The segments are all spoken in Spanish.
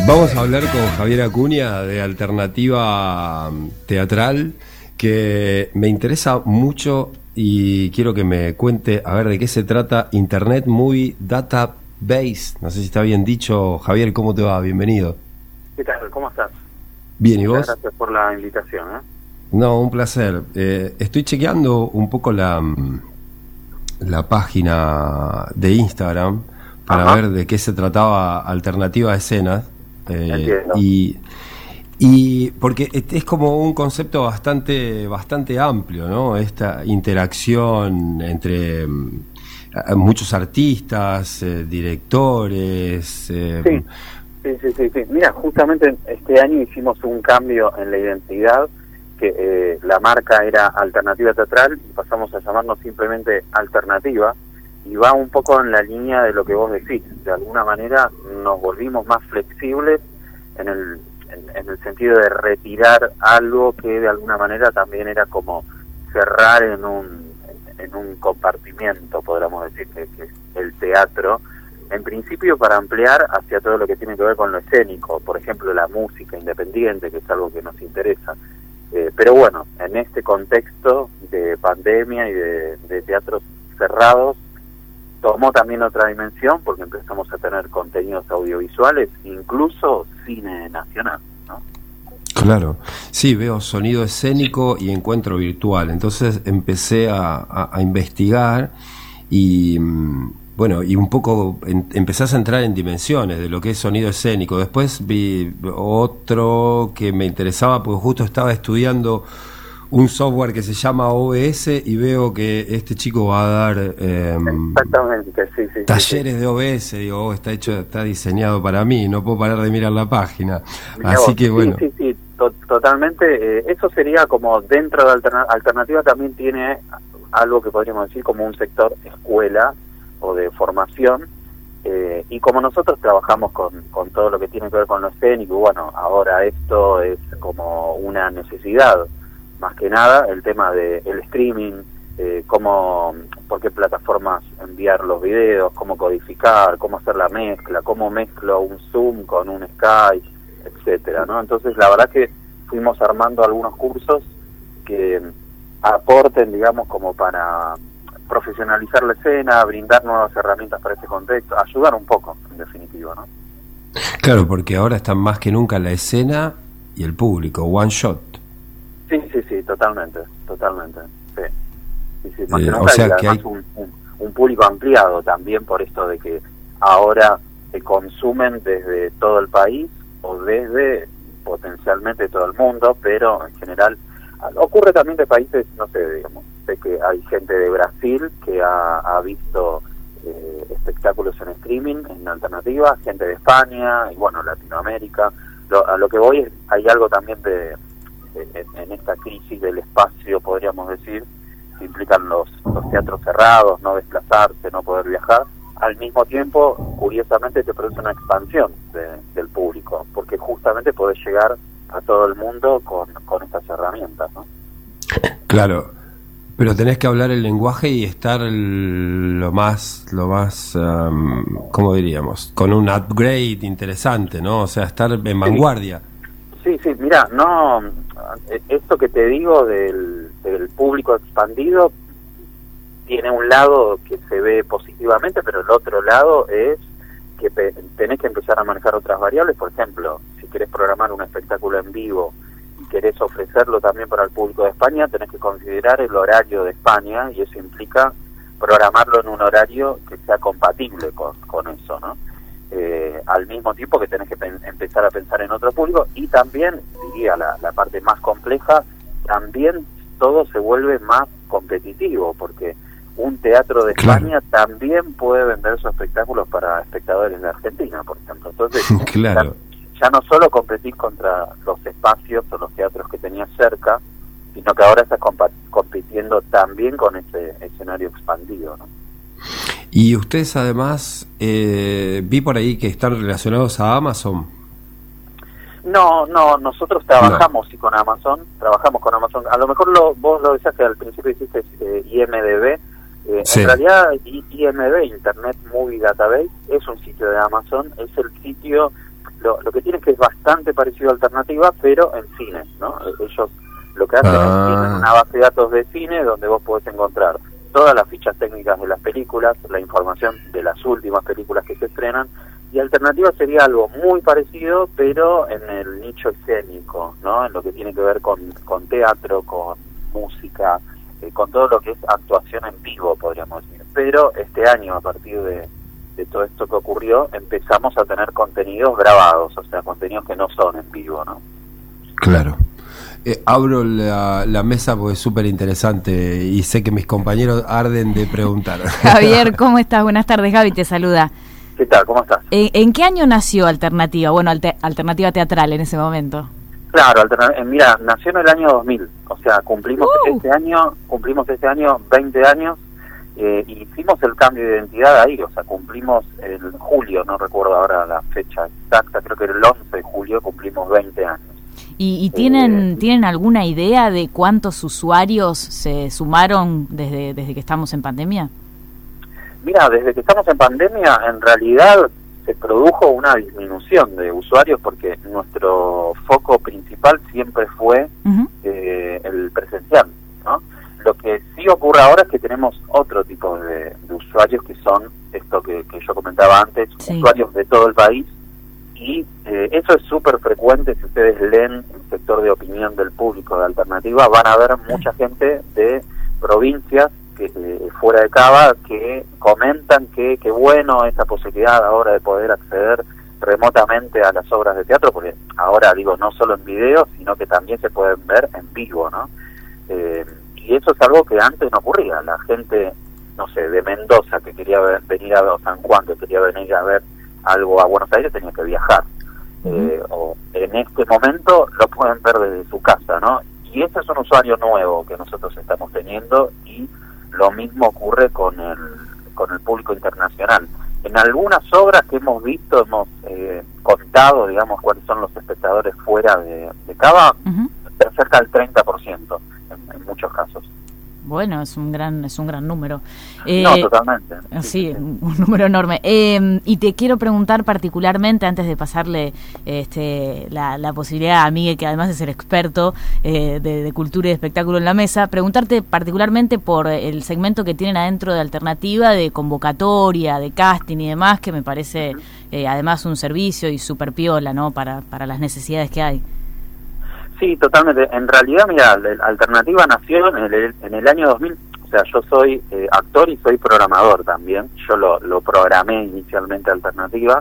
Vamos a hablar con Javier Acuña de Alternativa Teatral, que me interesa mucho y quiero que me cuente a ver de qué se trata Internet Movie Database. No sé si está bien dicho. Javier, ¿cómo te va? Bienvenido. ¿Qué tal? ¿Cómo estás? Bien, ¿y vos? Gracias por la invitación. No, un placer. Estoy chequeando un poco la página de Instagram para ver de qué se trataba Alternativa Escenas. Y porque es como un concepto bastante amplio, ¿no? Esta interacción entre muchos artistas, directores. Sí. Mira, justamente este año hicimos un cambio en la identidad, que la marca era Alternativa Teatral y pasamos a llamarnos simplemente Alternativa, y va un poco en la línea de lo que vos decís. De alguna manera nos volvimos más flexibles en el sentido de retirar algo que de alguna manera también era como cerrar en un compartimiento, podríamos decir, que es el teatro, en principio para ampliar hacia todo lo que tiene que ver con lo escénico, por ejemplo la música independiente, que es algo que nos interesa. Pero bueno, en este contexto de pandemia y de teatros cerrados, tomó también otra dimensión porque empezamos a tener contenidos audiovisuales, incluso cine nacional, ¿no? Claro, sí, veo sonido escénico y encuentro virtual. Entonces empecé a investigar y bueno, y un poco empezás a entrar en dimensiones de lo que es sonido escénico. Después vi otro que me interesaba porque justo estaba estudiando un software que se llama OBS y veo que este chico va a dar exactamente, sí, talleres de OBS. Digo, está diseñado para mí, no puedo parar de mirar la página. Mirá Así vos, que bueno. Sí, totalmente. Eso sería como dentro de Alternativa también tiene algo que podríamos decir como un sector escuela o de formación, y como nosotros trabajamos con todo lo que tiene que ver con lo escénico, bueno, ahora esto es como una necesidad. Más que nada el tema del streaming, por qué plataformas enviar los videos, cómo codificar, cómo hacer la mezcla, cómo mezclo un Zoom con un Skype, etcétera, ¿no? Entonces la verdad que fuimos armando algunos cursos que aporten, digamos, como para profesionalizar la escena, brindar nuevas herramientas para ese contexto, ayudar un poco, en definitiva, ¿no? Claro, porque ahora están más que nunca la escena y el público, one shot. Sí, totalmente, sí. Más que nunca, o sea que hay un público ampliado también por esto de que ahora se consumen desde todo el país o desde potencialmente todo el mundo, pero en general ocurre también de países, no sé, digamos, sé que hay gente de Brasil que ha visto espectáculos en streaming, en Alternativa, gente de España y bueno, Latinoamérica. A lo que voy es, hay algo también en esta crisis del espacio, podríamos decir, que implican los teatros cerrados, no desplazarse, no poder viajar. Al mismo tiempo, curiosamente, te produce una expansión del público, porque justamente podés llegar a todo el mundo con estas herramientas, ¿no? Claro, pero tenés que hablar el lenguaje y estar lo más, ¿cómo diríamos? Con un upgrade interesante, ¿no? O sea, estar en vanguardia. Sí, mira, no, esto que te digo del público expandido tiene un lado que se ve positivamente, pero el otro lado es que tenés que empezar a manejar otras variables. Por ejemplo, si querés programar un espectáculo en vivo y querés ofrecerlo también para el público de España, tenés que considerar el horario de España, y eso implica programarlo en un horario que sea compatible con eso, ¿no? Al mismo tiempo que tenés que empezar a pensar en otro público, y también, diría la parte más compleja, también todo se vuelve más competitivo, porque un teatro de España también puede vender sus espectáculos para espectadores de Argentina, por ejemplo. Entonces, claro. ya no solo competís contra los espacios o los teatros que tenías cerca, sino que ahora estás compitiendo también con ese escenario expandido, ¿no? Y ustedes además, vi por ahí que están relacionados a Amazon. No, nosotros trabajamos con Amazon. A lo mejor vos lo decías que al principio hiciste IMDb. Sí. En realidad IMDb, Internet Movie Database, es un sitio de Amazon, es el sitio, lo que tiene es que es bastante parecido a Alternativa, pero en cine, ¿no? Ellos lo que hacen es tienen una base de datos de cine donde vos podés encontrar todas las fichas técnicas de las películas, la información de las últimas películas que se estrenan, y Alternativa sería algo muy parecido, pero en el nicho escénico, ¿no? En lo que tiene que ver con teatro, con música, con todo lo que es actuación en vivo, podríamos decir. Pero este año, a partir de todo esto que ocurrió, empezamos a tener contenidos grabados, o sea, contenidos que no son en vivo, ¿no? Claro. Abro la mesa porque es súper interesante y sé que mis compañeros arden de preguntar. Javier, ¿cómo estás? Buenas tardes, Gaby te saluda. ¿Qué tal? ¿Cómo estás? ¿En qué año nació Alternativa? Bueno, Alternativa Teatral en ese momento. Claro, mira, nació en el año 2000, o sea, cumplimos este año 20 años, y hicimos el cambio de identidad ahí, o sea, cumplimos en julio, no recuerdo ahora la fecha exacta, creo que el 11 de julio cumplimos 20 años. ¿Y tienen alguna idea de cuántos usuarios se sumaron desde que estamos en pandemia? Mira, desde que estamos en pandemia, en realidad se produjo una disminución de usuarios porque nuestro foco principal siempre fue el presencial, ¿no? Lo que sí ocurre ahora es que tenemos otro tipo de usuarios que son esto que yo comentaba antes, usuarios de todo el país, y eso es súper frecuente. Si ustedes leen el sector de opinión del público de Alternativa, van a ver mucha gente de provincias que fuera de Cava que comentan que bueno esa posibilidad ahora de poder acceder remotamente a las obras de teatro, porque ahora digo no solo en video, sino que también se pueden ver en vivo, ¿no? Y eso es algo que antes no ocurría. La gente, no sé, de Mendoza que quería venir a ver, o San Juan que quería venir a ver algo a Buenos Aires, tenía que viajar. O en este momento lo pueden ver desde su casa, ¿no? Y ese es un usuario nuevo que nosotros estamos teniendo, y lo mismo ocurre con el público internacional. En algunas obras que hemos visto, hemos contado, digamos, cuáles son los espectadores fuera de Cava, cerca del 30% en muchos casos. Bueno, es un gran número. No, totalmente. Sí, un número enorme. Y te quiero preguntar particularmente, antes de pasarle la posibilidad a Miguel, que además es el experto de cultura y de espectáculo en la mesa, preguntarte particularmente por el segmento que tienen adentro de Alternativa, de convocatoria, de casting y demás, que me parece además un servicio y súper piola, ¿no? Para las necesidades que hay. Sí, totalmente. En realidad, mira, la Alternativa nació en el año 2000. O sea, yo soy actor y soy programador también. Yo lo programé inicialmente Alternativa,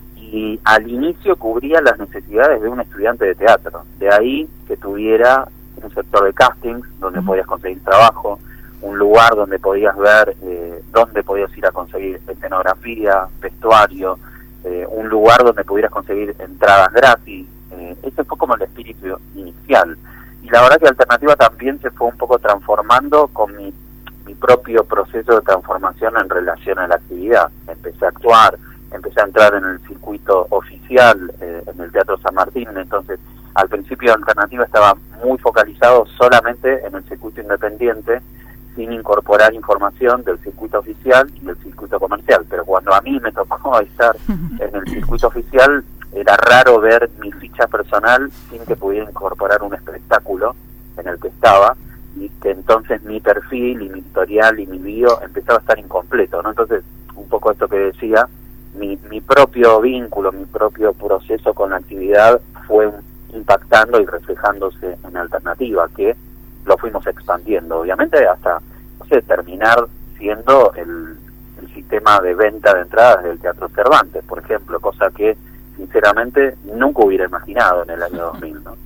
y al inicio cubría las necesidades de un estudiante de teatro. De ahí que tuviera un sector de castings donde podías conseguir trabajo, un lugar donde podías ver dónde podías ir a conseguir escenografía, vestuario, un lugar donde pudieras conseguir entradas gratis. Ese fue como el espíritu inicial, y la verdad que Alternativa también se fue un poco transformando con mi propio proceso de transformación en relación a la actividad. Empecé a actuar, empecé a entrar en el circuito oficial en el Teatro San Martín. Entonces al principio Alternativa estaba muy focalizado solamente en el circuito independiente, sin incorporar información del circuito oficial y del circuito comercial. Pero cuando a mí me tocó estar en el circuito oficial, era raro ver mi ficha personal sin que pudiera incorporar un espectáculo en el que estaba, y que entonces mi perfil y mi historial y mi bio empezaba a estar incompleto, ¿no? Entonces, un poco esto que decía, mi propio vínculo, mi propio proceso con la actividad fue impactando y reflejándose en Alternativa, que lo fuimos expandiendo, obviamente, hasta, no sé, terminar siendo el sistema de venta de entradas del Teatro Cervantes, por ejemplo, cosa que sinceramente nunca hubiera imaginado en el año 2000, ¿no?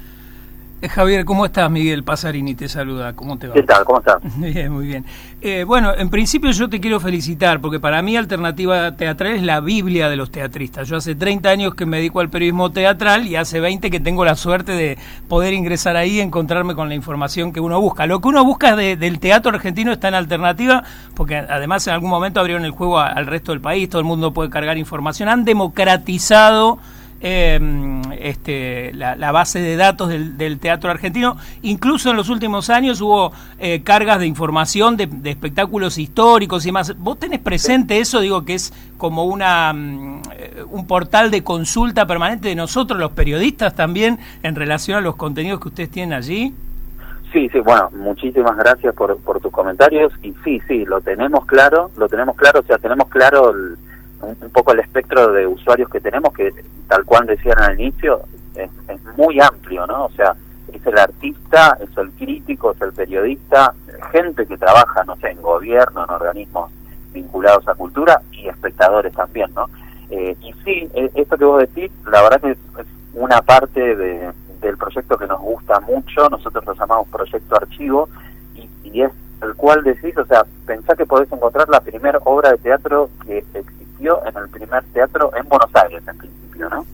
Javier, ¿cómo estás? Miguel Pasarini te saluda, ¿cómo te va? ¿Qué tal? ¿Cómo estás? Bien, muy bien. Bueno, en principio yo te quiero felicitar, porque para mí Alternativa Teatral es la Biblia de los teatristas. Yo hace 30 años que me dedico al periodismo teatral, y hace 20 que tengo la suerte de poder ingresar ahí y encontrarme con la información que uno busca. Lo que uno busca del teatro argentino está en Alternativa, porque además en algún momento abrieron el juego al resto del país, todo el mundo puede cargar información. Han democratizado la base de datos del teatro argentino. Incluso en los últimos años hubo cargas de información de espectáculos históricos y más. ¿Vos tenés presente eso? Digo, que es como un portal de consulta permanente de nosotros, los periodistas, también en relación a los contenidos que ustedes tienen allí. Sí, bueno, muchísimas gracias por tus comentarios, y sí, lo tenemos claro, o sea, tenemos claro un poco el espectro de usuarios que tenemos, que tal cual decían al inicio, es muy amplio, ¿no? O sea, es el artista, es el crítico, es el periodista, gente que trabaja, no sé, en gobierno, en organismos vinculados a cultura, y espectadores también, ¿no? Y sí, esto que vos decís, la verdad que es una parte del proyecto que nos gusta mucho. Nosotros lo llamamos Proyecto Archivo, y es el cual decís, o sea, pensá que podés encontrar la primera obra de teatro que existió en el primer teatro en Buenos Aires, en principio, ¿no?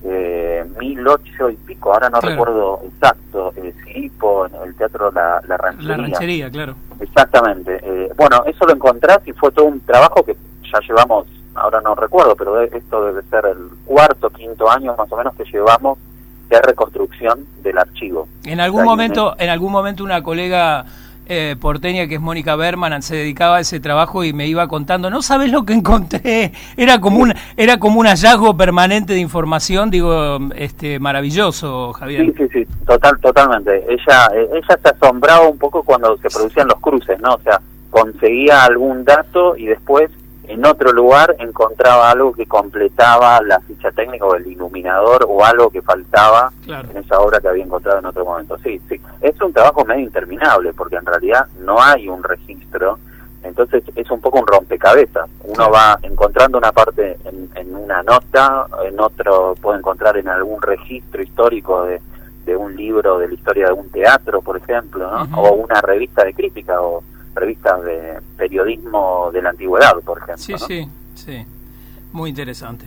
1008 y pico, ahora no recuerdo exacto, Siripo, en el teatro La Ranchería. La Ranchería, claro. Exactamente. Bueno, eso lo encontrás, y fue todo un trabajo que ya llevamos, ahora no recuerdo, pero esto debe ser el cuarto, quinto año más o menos que llevamos de reconstrucción del archivo. En algún momento una colega porteña, que es Mónica Berman, se dedicaba a ese trabajo y me iba contando, no sabes lo que encontré, era como un hallazgo permanente de información, digo, maravilloso, Javier. Sí, totalmente. Ella se asombraba un poco cuando se producían los cruces, ¿no? O sea, conseguía algún dato y después en otro lugar encontraba algo que completaba la ficha técnica o el iluminador o algo que faltaba en esa obra que había encontrado en otro momento. Sí. Es un trabajo medio interminable, porque en realidad no hay un registro, entonces es un poco un rompecabezas. Uno va encontrando una parte en una nota, en otro puede encontrar en algún registro histórico de un libro de la historia de un teatro, por ejemplo, ¿no? O una revista de crítica, o revistas de periodismo de la antigüedad, por ejemplo. Sí, muy interesante.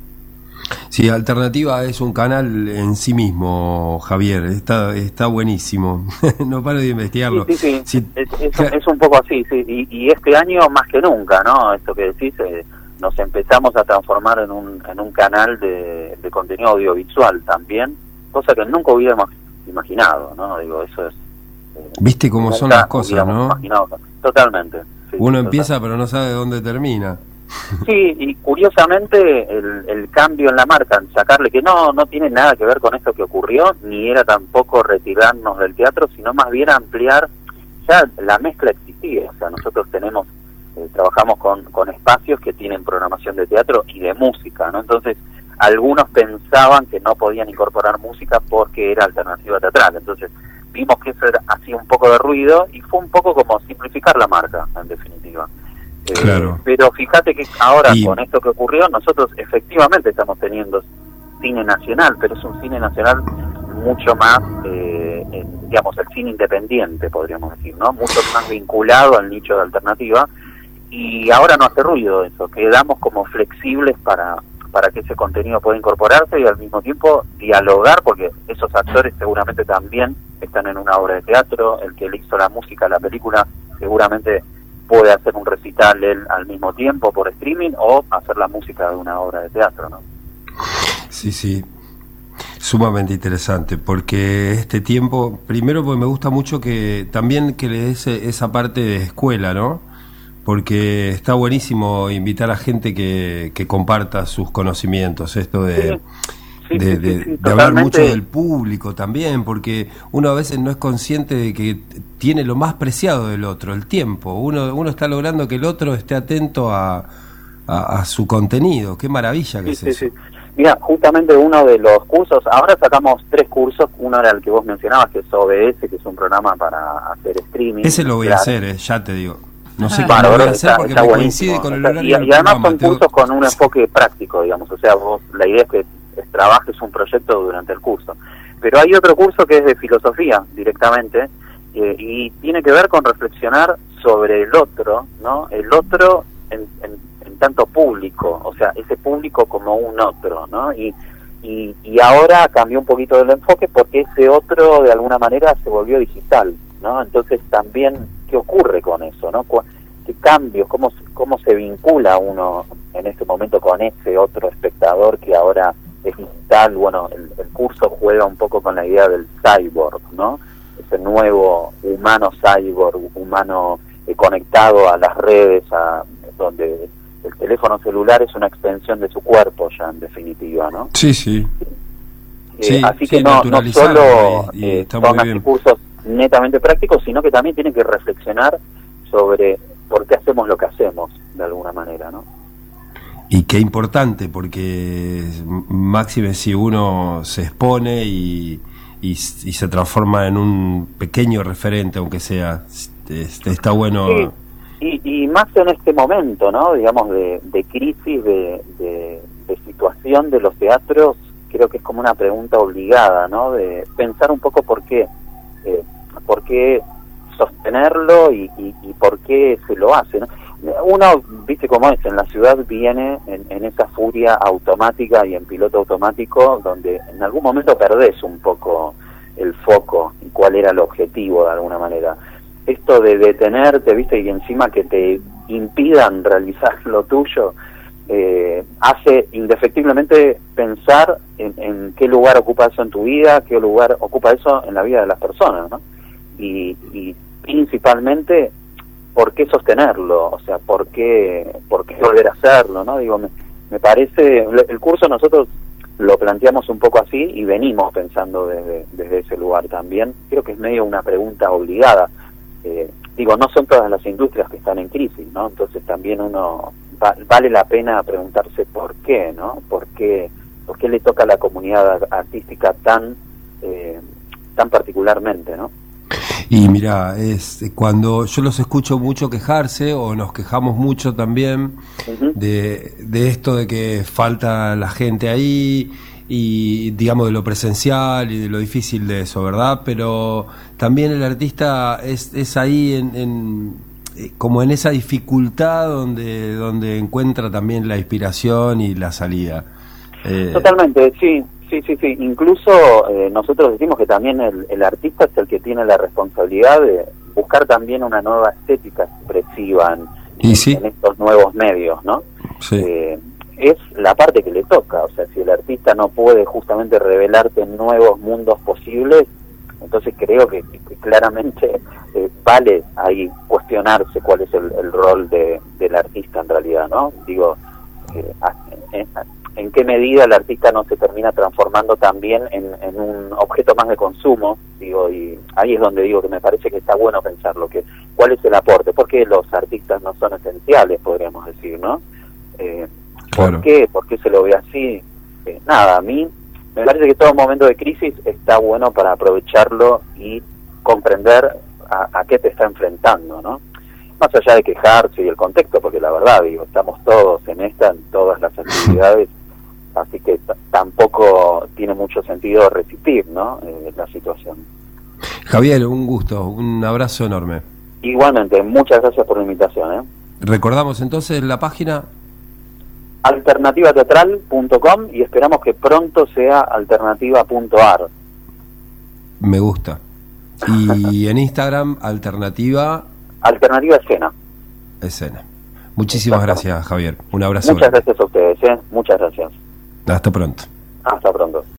Sí, Alternativa es un canal en sí mismo, Javier, está buenísimo. No paro de investigarlo. Sí. Es un poco así, sí. Y este año más que nunca, ¿no? Esto que decís, nos empezamos a transformar en un canal de contenido audiovisual también, cosa que nunca hubiéramos imaginado, ¿no? Digo, eso es... ¿Viste cómo son las cosas, no? Totalmente. Sí, uno empieza pero no sabe dónde termina. Sí, y curiosamente el cambio en la marca, en sacarle, que no tiene nada que ver con esto que ocurrió, ni era tampoco retirarnos del teatro, sino más bien ampliar, ya la mezcla existía. O sea, nosotros trabajamos con espacios que tienen programación de teatro y de música, ¿no? Entonces, algunos pensaban que no podían incorporar música porque era alternativa teatral. Entonces, vimos que eso hacía un poco de ruido, y fue un poco como simplificar la marca, en definitiva. Claro. Pero fíjate que ahora, con esto que ocurrió, nosotros efectivamente estamos teniendo cine nacional, pero es un cine nacional mucho más, digamos, el cine independiente, podríamos decir, ¿no? Mucho más vinculado al nicho de alternativa, y ahora no hace ruido eso, quedamos como flexibles para que ese contenido pueda incorporarse y al mismo tiempo dialogar, porque esos actores seguramente también están en una obra de teatro, el que le hizo la música a la película seguramente puede hacer un recital él al mismo tiempo por streaming, o hacer la música de una obra de teatro, ¿no? Sí, sumamente interesante, porque este tiempo, primero porque me gusta mucho que también que le des esa parte de escuela, ¿no? Porque está buenísimo invitar a gente que comparta sus conocimientos, esto de hablar mucho del público también, porque uno a veces no es consciente de que tiene lo más preciado del otro, el tiempo. Uno está logrando que el otro esté atento a su contenido. Qué maravilla que es eso. Sí. Mira, justamente uno de los cursos, ahora sacamos 3 cursos, uno era el que vos mencionabas, que es OBS, que es un programa para hacer streaming. Ese lo voy a hacer, ya te digo. No sé cómo lo voy a hacer porque me coincide con el horario. Y además son cursos con un enfoque práctico, digamos. O sea, vos, la idea es que trabajes un proyecto durante el curso. Pero hay otro curso que es de filosofía directamente, y tiene que ver con reflexionar sobre el otro, ¿no? El otro en tanto público, o sea, ese público como un otro, ¿no? Y ahora cambió un poquito el enfoque porque ese otro de alguna manera se volvió digital, ¿no? Entonces también, ¿qué ocurre con eso, no? ¿Qué cambios? ¿Cómo se vincula uno en este momento con ese otro espectador que ahora es digital. Bueno, el curso juega un poco con la idea del cyborg, ¿no? Ese nuevo humano cyborg, humano conectado a las redes, donde el teléfono celular es una extensión de su cuerpo ya, en definitiva, ¿no? Sí, sí. Así que no solo son así cursos netamente prácticos, sino que también tienen que reflexionar sobre por qué hacemos lo que hacemos, de alguna manera, ¿no? Y qué importante, porque máxime si uno se expone y se transforma en un pequeño referente, aunque sea, está bueno. Sí, y más en este momento, ¿no? Digamos, de crisis, de situación de los teatros, creo que es como una pregunta obligada, ¿no? De pensar un poco por qué sostenerlo y por qué se lo hace, ¿no? Uno, viste cómo es, en la ciudad viene en esa furia automática y en piloto automático, donde en algún momento perdés un poco el foco y cuál era el objetivo de alguna manera. Esto de detenerte, viste, y encima que te impidan realizar lo tuyo, hace indefectiblemente pensar en qué lugar ocupa eso en tu vida, qué lugar ocupa eso en la vida de las personas, ¿no? Y principalmente, ¿por qué sostenerlo? O sea, ¿por qué volver a hacerlo, no? Digo, me parece, el curso nosotros lo planteamos un poco así y venimos pensando desde ese lugar también. Creo que es medio una pregunta obligada. Digo, no son todas las industrias que están en crisis, ¿no? Entonces también vale la pena preguntarse por qué, ¿no? ¿Por qué le toca a la comunidad artística tan particularmente, ¿no? Y mira, cuando yo los escucho mucho quejarse, o nos quejamos mucho también de esto de que falta la gente ahí, y digamos de lo presencial y de lo difícil de eso, ¿verdad? Pero también el artista es ahí como en esa dificultad donde encuentra también la inspiración y la salida. Totalmente, sí. Incluso nosotros decimos que también el artista es el que tiene la responsabilidad de buscar también una nueva estética expresiva en estos nuevos medios, ¿no? Sí. Es la parte que le toca. O sea, si el artista no puede justamente revelarte nuevos mundos posibles, entonces creo que claramente vale ahí cuestionarse cuál es el rol del artista en realidad, ¿no? Digo, en qué medida el artista no se termina transformando también en un objeto más de consumo, digo, y ahí es donde digo que me parece que está bueno pensarlo, que cuál es el aporte, porque los artistas no son esenciales, podríamos decir, ¿no? Claro. ¿Por qué se lo ve así? Nada, a mí me parece que todo momento de crisis está bueno para aprovecharlo y comprender a qué te está enfrentando, ¿no? Más allá de quejarse y el contexto, porque la verdad, digo, estamos todos en todas las actividades, así que tampoco tiene mucho sentido resistir, ¿no? La situación. Javier, un gusto, un abrazo enorme. Igualmente, muchas gracias por la invitación. Recordamos entonces la página alternativateatral.com y esperamos que pronto sea alternativa.ar. Me gusta. Y en Instagram, Alternativa Escena. Muchísimas gracias, Javier. Un abrazo. Muchas gracias a ustedes. Muchas gracias. Hasta pronto. Hasta pronto.